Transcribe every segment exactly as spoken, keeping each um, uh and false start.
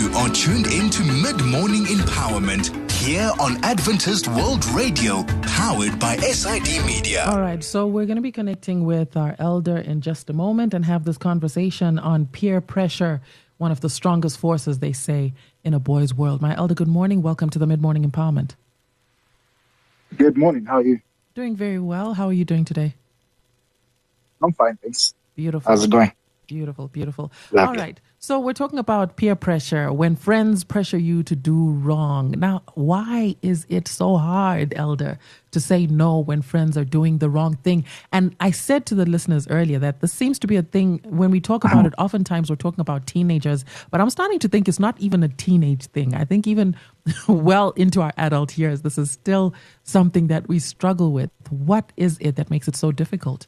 You are tuned into Mid-Morning Empowerment here on Adventist World Radio, powered by S I D Media. All right, so we're going to be connecting with our elder in just a moment and have this conversation on peer pressure, one of the strongest forces, they say, in a boy's world. My elder, good morning. Welcome to the Mid-Morning Empowerment. Good morning. How are you? Doing very well. How are you doing today? I'm fine, thanks. Beautiful. How's it going? Beautiful, beautiful. Lovely. All right. So we're talking about peer pressure, when friends pressure you to do wrong. Now, why is it so hard, Elder, to say no when friends are doing the wrong thing? And I said to the listeners earlier that this seems to be a thing when we talk about it, oftentimes we're talking about teenagers, but I'm starting to think it's not even a teenage thing. I think even well into our adult years, this is still something that we struggle with. What is it that makes it so difficult?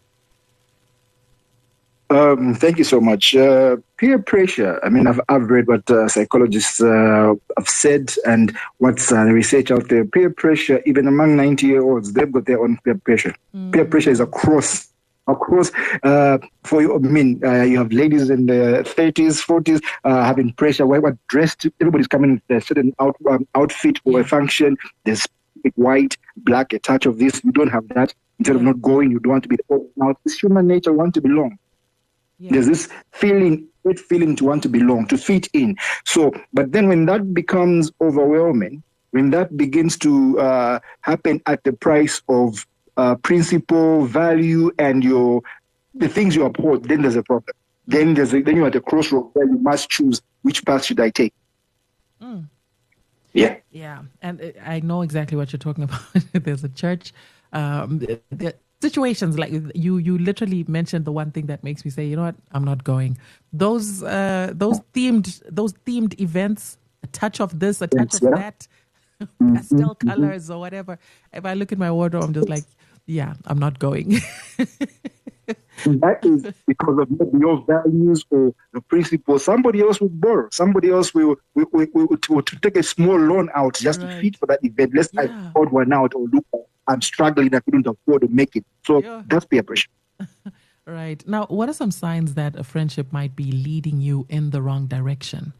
Um, thank you so much. Uh, peer pressure. I mean, I've, I've read what uh, psychologists uh, have said and what's uh, the research out there. Peer pressure, even among ninety-year-olds, they've got their own peer pressure. Mm. Peer pressure is across, across. Uh, for you, I mean, uh, you have ladies in their thirties, forties uh, having pressure. Why what dressed? Everybody's coming with a certain out, um, outfit or a function. There's white, black, a touch of this. You don't have that. Instead of not going, you don't want to be out. It's human nature. Want to belong. Yeah. There's this feeling, great feeling to want to belong, to fit in. So, but then when that becomes overwhelming, when that begins to uh, happen at the price of uh, principle, value, and your the things you uphold, then there's a problem. Then there's a, then you're at a crossroad where you must choose which path should I take. Mm. Yeah. Yeah, and I know exactly what you're talking about. There's a church. Um, the, Situations like you, you literally mentioned the one thing that makes me say, you know what, I'm not going. Those, uh, those themed, those themed events, a touch of this, a touch of that, mm-hmm, pastel mm-hmm. colors or whatever. If I look at my wardrobe, I'm just like, yeah, I'm not going. That is because of your values or the principles. Somebody else will borrow. Somebody else will will, will, will, will to take a small loan out just right. to fit for that event. Let's yeah. I afford one out or look. I'm struggling. I couldn't afford to make it. So yeah. that's peer pressure. Right. Now, what are some signs that a friendship might be leading you in the wrong direction?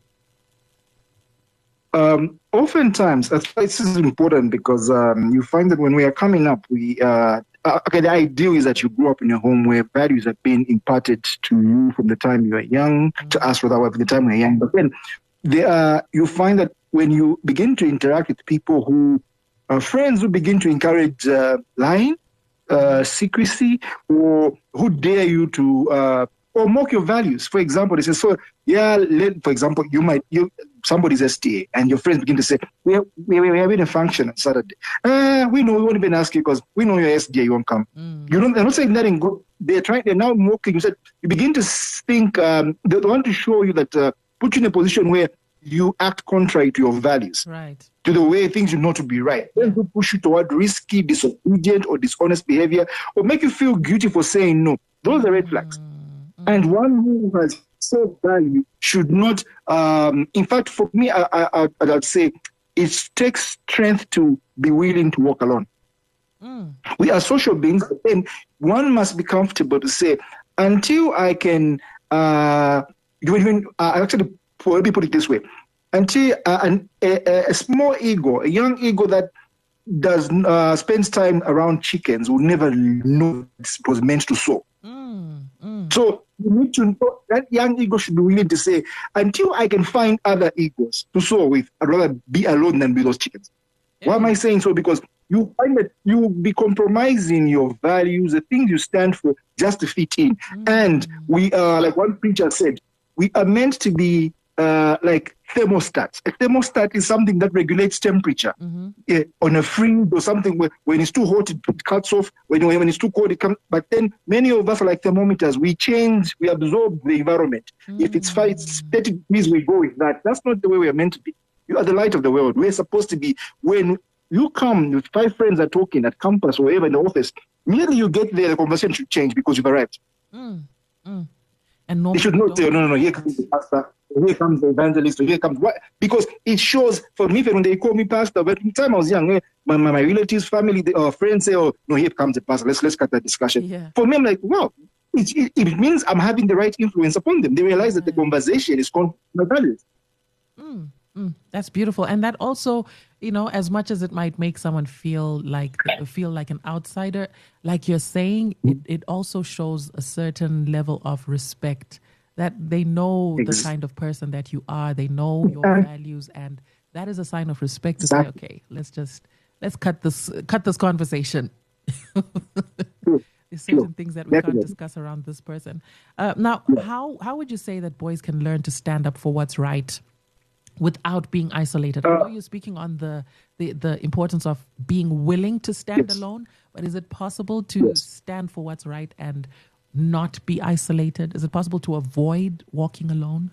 Um, oftentimes, this is important because um, you find that when we are coming up, we uh, uh, okay. The ideal is that you grew up in a home where values have been imparted to you from the time you were young, mm-hmm. to us rather, from the time we were young. But then there are, you find that when you begin to interact with people who Uh, friends who begin to encourage uh, lying, uh, secrecy, or who dare you to, uh, or mock your values. For example, they say, so, yeah, let, for example, you might, you somebody's S T A, and your friends begin to say, we are, we, we are having a function on Saturday. Uh, we know, we won't even ask you because we know your S D A, you won't come. Mm. You don't, they're not saying that in good. They're trying, they're now mocking. You said, you begin to think, um, they want to show you that, uh, put you in a position where you act contrary to your values, right? To the way things you know to be right. Then to push you toward risky, disobedient, or dishonest behavior, or make you feel guilty for saying no. Those are red flags. Mm-hmm. And one who has so value should not. Um, in fact, for me, I, I, I, I'd say it takes strength to be willing to walk alone. Mm. We are social beings, and one must be comfortable to say, until I can. Uh, even uh, actually. Let me put it this way. Until uh, an, a, a small ego, a young ego that does uh, spends time around chickens will never know it was meant to sow. Mm, mm. So you need to know that young ego should be willing to say, until I can find other egos to sow with, I'd rather be alone than be those chickens. Yeah. Why am I saying so? Because you find that you will be compromising your values, the things you stand for, just to fit in. Mm. And we are, like one preacher said, we are meant to be Uh, like thermostats. A thermostat is something that regulates temperature mm-hmm. yeah, on a fridge or something where when it's too hot, it, it cuts off. When, when it's too cold, it comes. But then many of us are like thermometers. We change, we absorb the environment. Mm-hmm. If it's, five, it's thirty degrees, we go with that. That's not the way we are meant to be. You are the light of the world. We're supposed to be, when you come with five friends are talking at campus or wherever in the office, immediately you get there, the conversation should change because you've arrived. Mm. Mm. And no, they should not say, no, no, no, here comes the pastor. Here comes the evangelist, here comes what? Because it shows, for me, when they call me pastor, but in the time I was young, my, my, my relatives, family, or uh, friends say, oh, no, here comes the pastor, let's let's cut that discussion. Yeah. For me, I'm like, wow, it, it, it means I'm having the right influence upon them. They realize that the conversation is called my values. Mm, mm, that's beautiful. And that also, you know, as much as it might make someone feel like feel like an outsider, like you're saying, it, it also shows a certain level of respect, that they know the kind of person that you are, they know your values, and that is a sign of respect to say, okay, let's just let's cut this cut this conversation. There's certain things that we can't discuss around this person. Uh, now, how how would you say that boys can learn to stand up for what's right without being isolated? I know you're speaking on the, the, the importance of being willing to stand yes. alone, but is it possible to yes. stand for what's right and not be isolated? Is it possible to avoid walking alone?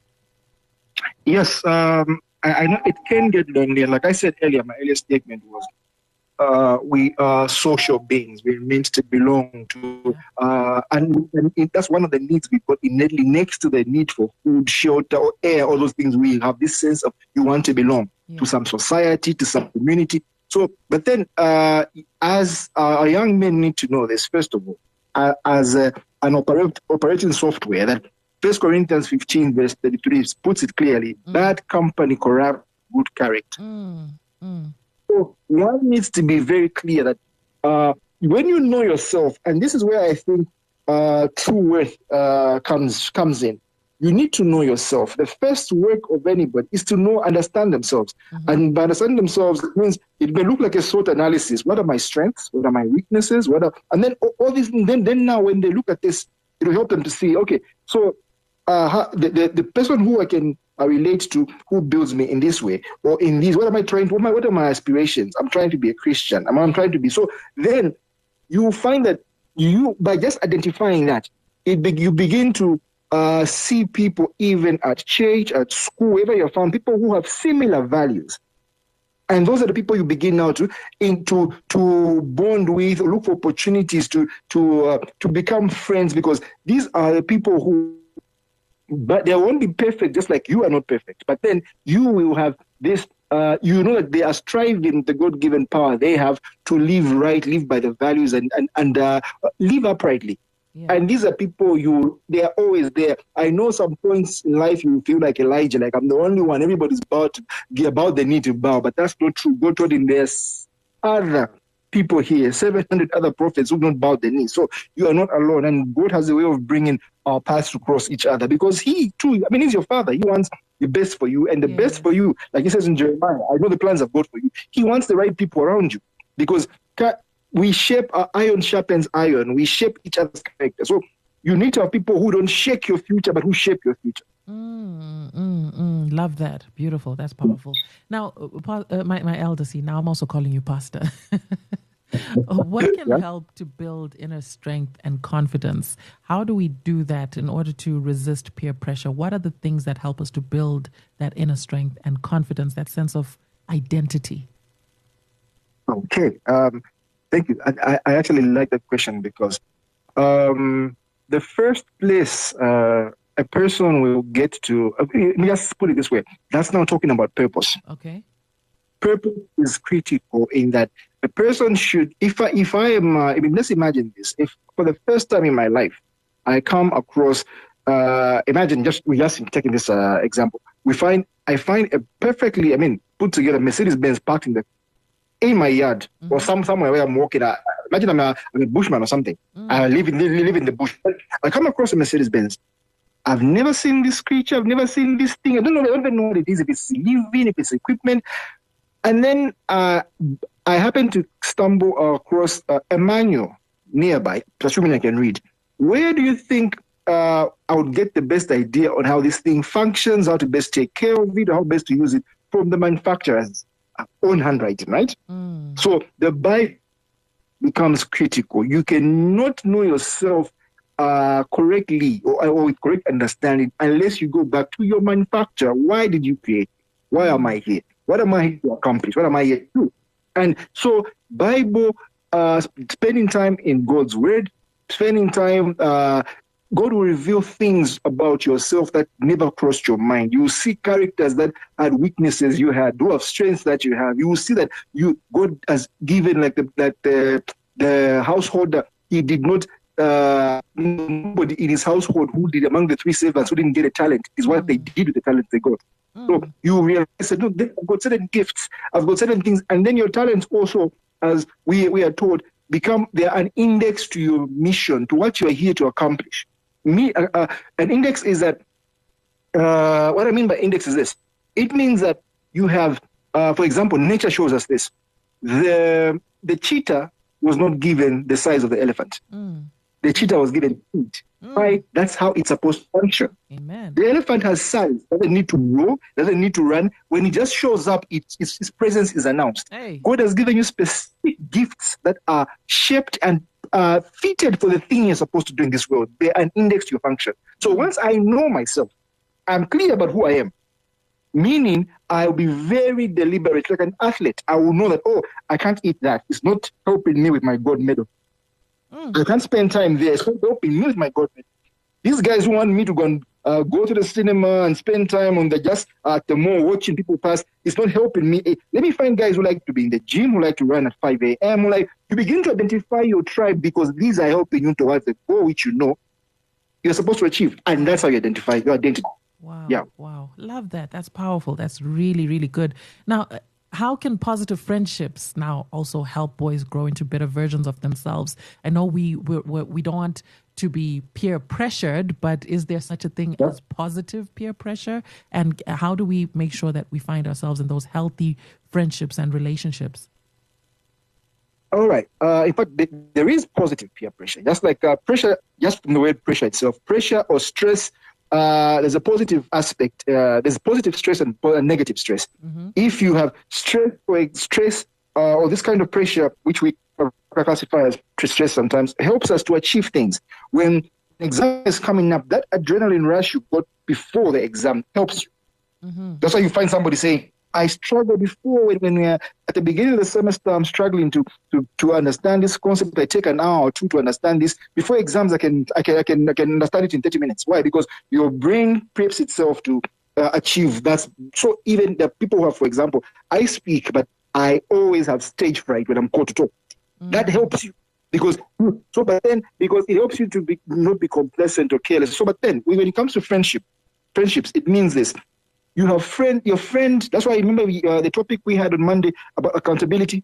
Yes, um, I, I know it can get lonely. Like I said earlier, my earlier statement was, Uh, we are social beings. We're meant to belong to, uh, and, and it, that's one of the needs we've got innately next to the need for food, shelter, or air. All those things, we have this sense of you want to belong yeah. to some society, to some community. So, but then, uh, as uh, young men need to know this, first of all, uh, as a, an operate, operating software, that First Corinthians fifteen verse thirty-three puts it clearly: mm. bad company corrupts good character. Mm. Mm. So one needs to be very clear that uh, when you know yourself, and this is where I think uh, true worth uh, comes comes in. You need to know yourself. The first work of anybody is to know, understand themselves, mm-hmm. and by understanding themselves, it means it may look like a SWOT analysis. What are my strengths? What are my weaknesses? What are, and then all these. Then then now when they look at this, it will help them to see. Okay, so uh, how, the, the the person who I can. I relate to, who builds me in this way or in this. What am I trying to? What, my, what are my aspirations? I'm trying to be a Christian. I'm, I'm trying to be. So then you find that you, by just identifying that, it be, you begin to uh, see people even at church, at school, wherever you're found, people who have similar values. And those are the people you begin now to into to bond with, look for opportunities to to uh, to become friends, because these are the people who. But they won't be perfect, just like you are not perfect. But then you will have this, uh, you know that they are striving the God-given power they have to live right, live by the values, and, and, and uh, live uprightly. Yeah. And these are people, you they are always there. I know some points in life you feel like Elijah, like I'm the only one, everybody's about, to, about the need to bow. But that's not true. God told him there's other people here, seven hundred other prophets who don't bow the knee. So you are not alone. And God has a way of bringing our paths to cross each other, because he too, I mean, he's your father. He wants the best for you, and the yes. best for you, like he says in Jeremiah, I know the plans of God for you. He wants the right people around you, because we shape, our iron sharpens iron. We shape each other's character. So you need to have people who don't shake your future, but who shape your future. Mm, mm, mm. Love that. Beautiful. That's powerful. Now, uh, my, my elder, see, now I'm also calling you pastor. What can yeah. help to build inner strength and confidence? How do we do that in order to resist peer pressure? What are the things that help us to build that inner strength and confidence, that sense of identity? Okay. Um, thank you. I, I actually like that question, because um, the first place uh, a person will get to, uh, let me just put it this way. That's now talking about purpose. Okay. Purpose is critical in that a person should, if I, if I am, uh, I mean, let's imagine this. If for the first time in my life, I come across, uh, imagine just, we just taking this uh, example, we find, I find a perfectly, I mean, put together Mercedes-Benz parked in the, in my yard, mm-hmm. or some somewhere where I'm walking. I, imagine I'm a, I'm a bushman or something. Mm-hmm. I live in, live, live in the bush. I come across a Mercedes-Benz. I've never seen this creature. I've never seen this thing. I don't know, I don't even know what it is, if it's living, if it's equipment. And then uh, I happened to stumble across uh, a manual nearby, assuming I can read. Where do you think uh, I would get the best idea on how this thing functions, how to best take care of it, how best to use it? From the manufacturer's own handwriting, right? Mm. So the Bible becomes critical. You cannot know yourself uh, correctly or, or with correct understanding unless you go back to your manufacturer. Why did you create? Why am I here? What am I here to accomplish? What am I here to do? And so Bible, uh, spending time in God's word, spending time, uh, God will reveal things about yourself that never crossed your mind. You will see characters that had weaknesses you had, who have strengths that you have. You will see that you God has given, like the, that the, the householder, he did not, uh, nobody in his household who did among the three servants who didn't get a talent is what mm. they did with the talent they got. Mm. So you realize that, look, I've got certain gifts, I've got certain things, and then your talents also, as we, we are told, become they're an index to your mission, to what you are here to accomplish. Me, uh, uh, an index is that, uh, what I mean by index is this. It means that you have, uh, for example, nature shows us this. The, the cheetah was not given the size of the elephant. Mm. The cheetah was given feet. Mm. Right? That's how it's supposed to function. Amen. The elephant has size, doesn't need to grow, doesn't need to run. When it just shows up, it, its, its presence is announced. Hey. God has given you specific gifts that are shaped and uh, fitted for the thing you're supposed to do in this world. They're an index to your function. So once I know myself, I'm clear about who I am. Meaning, I'll be very deliberate, like an athlete. I will know that, oh, I can't eat that. It's not helping me with my gold medal. Mm. I can't spend time there. It's not helping me with my gold medal. These guys who want me to go and uh, go to the cinema and spend time on the just at the mall watching people pass, it's not helping me. Let me find guys who like to be in the gym, who like to run at five a.m. Like, you begin to identify your tribe because these are helping you towards the goal which you know you're supposed to achieve. And that's how you identify your identity. Wow. Yeah. Wow. Love that. That's powerful. That's really, really good. Now, how can positive friendships now also help boys grow into better versions of themselves? I know we we, we don't want to be peer pressured, but is there such a thing yeah. as positive peer pressure? And how do we make sure that we find ourselves in those healthy friendships and relationships? All right. Uh, in fact, there is positive peer pressure. Just like uh, pressure, just from the word pressure itself, pressure or stress. Uh, there's a positive aspect. Uh, there's positive stress and negative stress. Mm-hmm. If you have stress or stress uh, or this kind of pressure, which we classify as stress sometimes, helps us to achieve things. When an exam is coming up, that adrenaline rush you got before the exam helps you. Mm-hmm. That's why you find somebody saying, I struggled before when, when we're at the beginning of the semester, I'm struggling to, to, to understand this concept. I take an hour or two to understand this. Before exams, I can I can I can I can understand it in thirty minutes. Why? Because your brain preps itself to uh, achieve that. So even the people who have, for example, I speak, but I always have stage fright when I'm called to talk. Mm. That helps you because so. But then because it helps you to be not be complacent or careless. So, but then when it comes to friendship, friendships, it means this. You have friend, your friend. That's why I remember we, uh, the topic we had on Monday about accountability.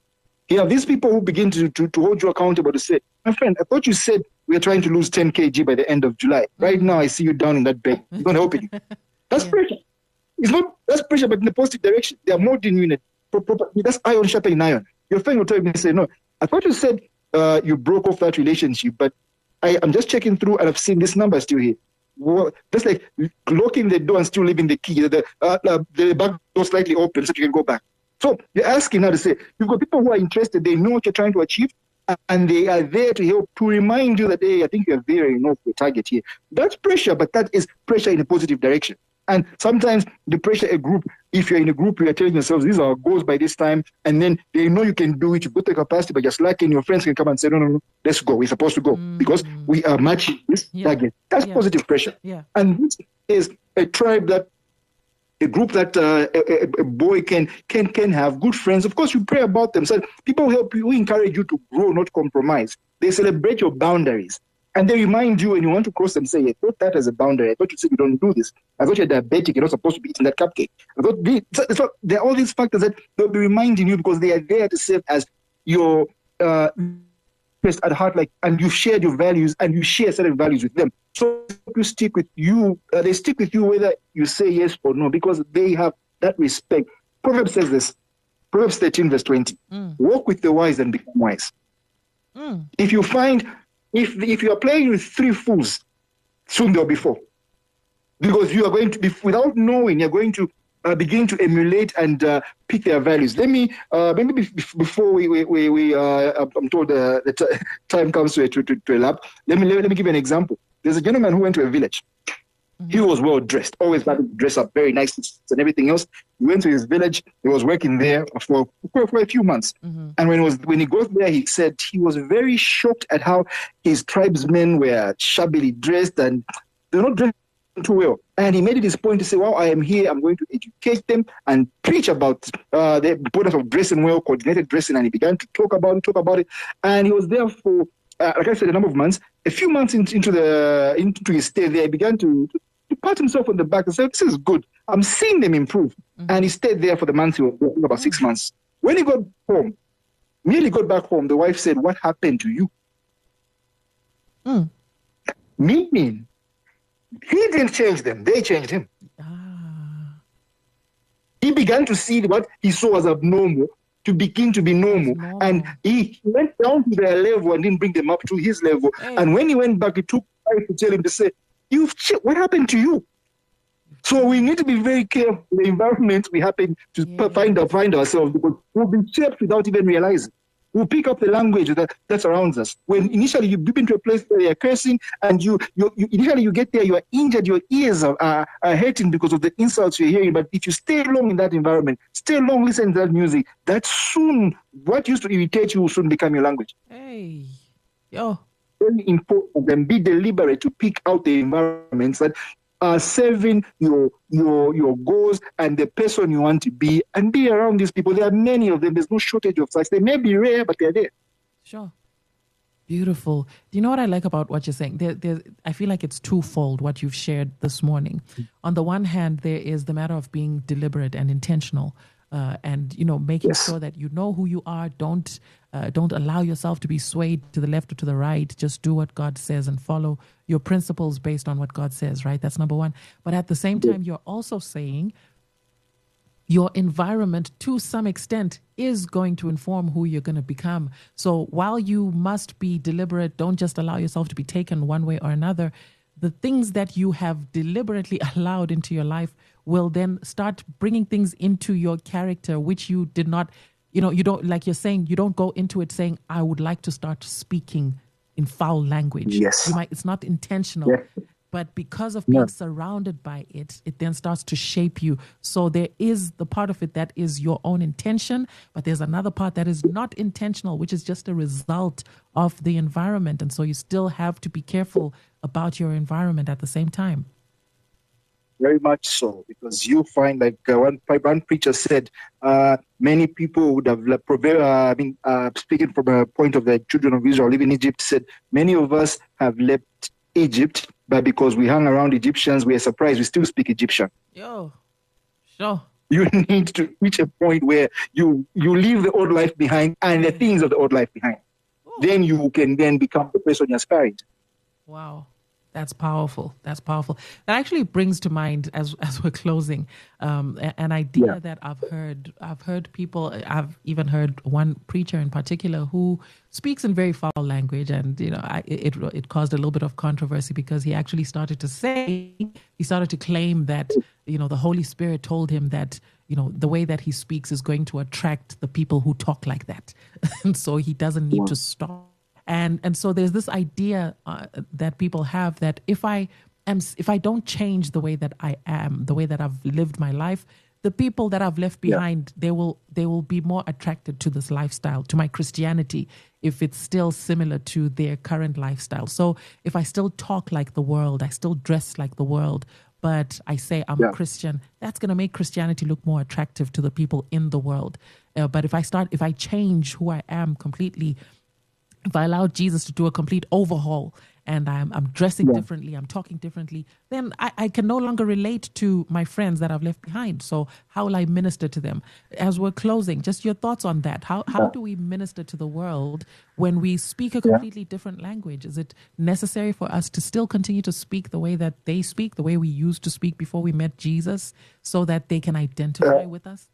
You have these people who begin to, to, to hold you accountable to say, my friend, I thought you said we are trying to lose ten kilograms by the end of July. Right now, I see you down in that bed. It's not helping you. That's yeah. pressure. It's not, that's pressure, but in the positive direction. They are more genuine. That's iron sharpening iron. Your friend will tell me, say, no, I thought you said uh, you broke off that relationship, but I, I'm just checking through and I've seen this number still here. Well, just like locking the door and still leaving the key, the, uh, uh, the back door slightly open so you can go back. So you're asking now to say, you've got people who are interested, they know what you're trying to achieve, and they are there to help, to remind you that, hey, I think you're veering off the target here. That's pressure, but that is pressure in a positive direction. And sometimes the pressure a group, if you're in a group, you're telling yourselves, these are our goals by this time, and then they know you can do it, you've got the capacity, but just lacking, your friends can come and say, no, no, no, let's go, we're supposed to go, mm-hmm. because we are matching this yeah. target. That's yeah. positive pressure. Yeah. And this is a tribe that, a group that uh, a, a boy can can can have good friends. Of course, you pray about them. So people help you, we encourage you to grow, not compromise. They celebrate your boundaries. And they remind you when you want to cross them, say, I thought that as a boundary. I thought you said you don't do this. I thought you're diabetic. You're not supposed to be eating that cupcake. I thought the, so, so there are all these factors that they'll be reminding you because they are there to serve as your uh, at heart, like, and you shared your values and you share certain values with them. So you stick with you. Uh, they stick with you whether you say yes or no because they have that respect. Proverbs says this. Proverbs thirteen verse twenty. Mm. Walk with the wise and become wise. Mm. If you find If if you are playing with three fools, soon there'll be four. Because you are going to be, without knowing, you're going to uh, begin to emulate and uh, pick their values. Let me, uh, maybe before we, we, we, we uh, I'm told uh, the t- time comes to, to, to, to elapse, let me, let me give you an example. There's a gentleman who went to a village. Mm-hmm. He was well dressed, always like to dress up very nicely and everything else. He went to his village. He was working there for for, for a few months. Mm-hmm. And when it was when he got there, he said he was very shocked at how his tribesmen were shabbily dressed and they're not dressed too well. And he made it his point to say, "Well, I am here. I'm going to educate them and preach about uh, the importance of dressing well, coordinated dressing." And he began to talk about it, talk about it. And he was there for, uh, like I said, a number of months. A few months into, into the into his stay there, he began to to pat himself on the back and say, this is good. I'm seeing them improve. Mm-hmm. And he stayed there for the month he was there, about mm-hmm. six months. When he got home, nearly got back home, the wife said, what happened to you? Mm. Meaning, he didn't change them. They changed him. Ah. He began to see what he saw as abnormal to begin to be normal. normal. And he went down to their level and didn't bring them up to his level. Hey. And when he went back, it took time to tell him to say, You've ch- what happened to you? So we need to be very careful the environment we happen to yeah. find, find ourselves, because we'll be shaped without even realizing. We'll pick up the language that, that surrounds us. When initially you dip into a place where you're cursing, and you, you, you initially you get there, you are injured, your ears are, are, are hurting because of the insults you're hearing. But if you stay long in that environment, stay long listening to that music, that soon, what used to irritate you will soon become your language. Hey, yo. Very important, and be deliberate to pick out the environments that are serving your your your goals and the person you want to be, and be around these people. There are many of them. There's no shortage of such. They may be rare, but they're there. Sure. Beautiful. Do you know what I like about what you're saying? There, there, I feel like it's twofold what you've shared this morning. On the one hand, there is the matter of being deliberate and intentional. Uh, and, you know, making yes. sure that you know who you are. Don't uh, don't allow yourself to be swayed to the left or to the right. Just do what God says and follow your principles based on what God says, right? That's number one. But at the same time, you're also saying your environment, to some extent, is going to inform who you're going to become. So while you must be deliberate, don't just allow yourself to be taken one way or another. The things that you have deliberately allowed into your life will then start bringing things into your character, which you did not, you know, you don't, like you're saying, you don't go into it saying, I would like to start speaking in foul language. Yes. You might, it's not intentional, yes. but because of being no. surrounded by it, it then starts to shape you. So there is the part of it that is your own intention, but there's another part that is not intentional, which is just a result of the environment. And so you still have to be careful about your environment at the same time. Very much so, because you find, like uh, one, one preacher said, uh, many people would have, uh, I mean, uh, speaking from a point of the children of Israel living in Egypt, said many of us have left Egypt, but because we hung around Egyptians, we are surprised we still speak Egyptian. Yo, sure. You need to reach a point where you, you leave the old life behind and the things of the old life behind. Ooh. Then you can then become the person you're aspiring to. Wow. That's powerful. That's powerful. That actually brings to mind, as as we're closing, um, an idea yeah. that I've heard. I've heard people. I've even heard one preacher in particular who speaks in very foul language, and you know, I, it it caused a little bit of controversy because he actually started to say, he started to claim that you know the Holy Spirit told him that you know the way that he speaks is going to attract the people who talk like that, and so he doesn't need wow. to stop. And and so there's this idea uh, that people have that if I am, if I don't change the way that I am, the way that I've lived my life, the people that I've left behind, yeah. they will they will be more attracted to this lifestyle, to my Christianity, if it's still similar to their current lifestyle. So if I still talk like the world, I still dress like the world, but I say I'm yeah. a Christian, that's going to make Christianity look more attractive to the people in the world. Uh, but if I start, if I change who I am completely, if I allow Jesus to do a complete overhaul and I'm, I'm dressing yeah. differently, I'm talking differently, then I, I can no longer relate to my friends that I've left behind. So how will I minister to them? As we're closing, just your thoughts on that. How how yeah. do we minister to the world when we speak a completely yeah. different language? Is it necessary for us to still continue to speak the way that they speak, the way we used to speak before we met Jesus, so that they can identify uh, with us?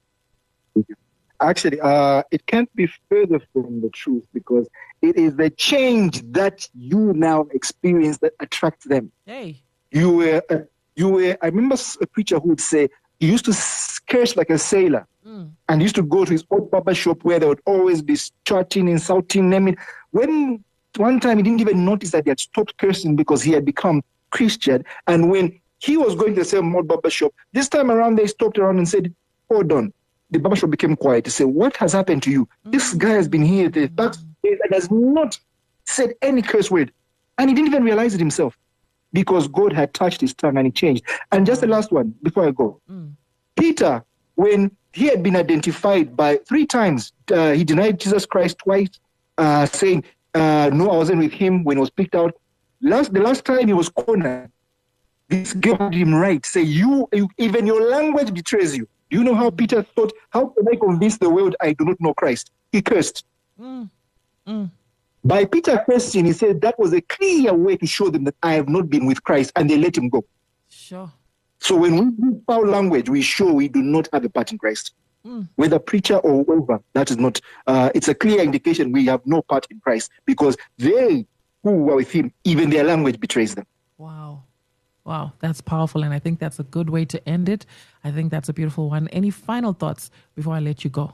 Actually, uh, it can't be further from the truth, because it is the change that you now experience that attracts them. Hey, you were, uh, you were. I remember a preacher who would say he used to curse like a sailor, mm. and used to go to his old barber shop where they would always be chatting, insulting them. When one time he didn't even notice that he had stopped cursing because he had become Christian, and when he was going to the same old barber shop, this time around they stopped around and said, "Hold on." The barbershop became quiet to say, "What has happened to you? Mm-hmm. This guy has been here the past days and has not said any curse word." And he didn't even realize it himself, because God had touched his tongue and he changed. And just the last one before I go. Mm. Peter, when he had been identified by three times, uh, he denied Jesus Christ twice, uh, saying, uh, no, I wasn't with him when he was picked out. Last, the last time he was cornered, This girl had him right. Say, you, you, even your language betrays you. Do you know how Peter thought, how can I convince the world I do not know Christ? He cursed. Mm. Mm. By Peter cursing, he said that was a clear way to show them that I have not been with Christ, and they let him go. Sure. So when we use foul language, we show we do not have a part in Christ. Mm. Whether preacher or whoever, that is not, uh, it's a clear indication we have no part in Christ, because they who were with him, even their language betrays them. Wow. Wow, that's powerful. And I think that's a good way to end it. I think that's a beautiful one. Any final thoughts before I let you go?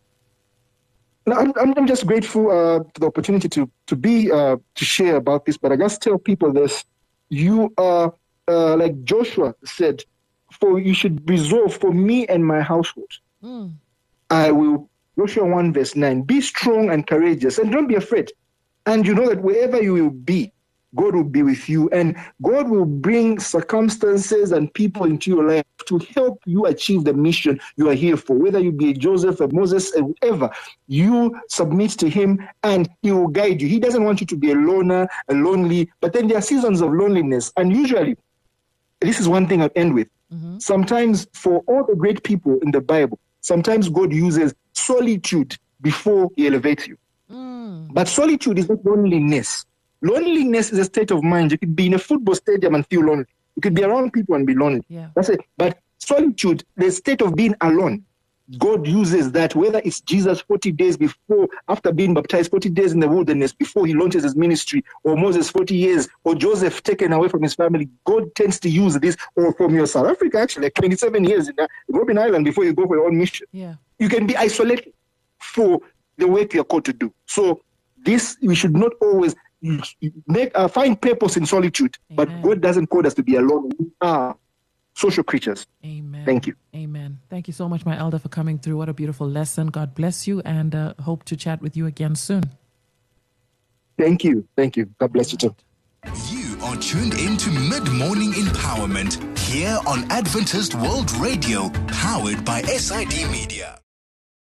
No, I'm, I'm just grateful uh, for the opportunity to to be uh, to share about this. But I just tell people this: you are uh, like Joshua said, for you should resolve for me and my household. Mm. I will. Joshua one verse nine. Be strong and courageous, and don't be afraid. And you know that wherever you will be, God will be with you, and God will bring circumstances and people into your life to help you achieve the mission you are here for. Whether you be a Joseph, a Moses, or whoever, you submit to him and he will guide you. He doesn't want you to be a loner, a lonely, but then there are seasons of loneliness. And usually, this is one thing I'll end with. Mm-hmm. Sometimes for all the great people in the Bible, sometimes God uses solitude before he elevates you. Mm. But solitude is not loneliness. Loneliness is a state of mind. You could be in a football stadium and feel lonely. You could be around people and be lonely. Yeah. That's it. But solitude, the state of being alone, God uses that, whether it's Jesus forty days before, after being baptized, forty days in the wilderness before he launches his ministry, or Moses forty years, or Joseph taken away from his family. God tends to use this, or from your South Africa, actually, like twenty-seven years in Robben Island before you go for your own mission. Yeah. You can be isolated for the work you're called to do. So this, we should not always make uh, find purpose in solitude. Amen. But God doesn't call us to be alone. We are social creatures. Amen. Thank you. Amen. Thank you so much, my elder, for coming through. What a beautiful lesson. God bless you, and uh, hope to chat with you again soon. Thank you. Thank you. God bless you too. You are tuned into Mid-Morning Empowerment here on Adventist World Radio, powered by S I D Media.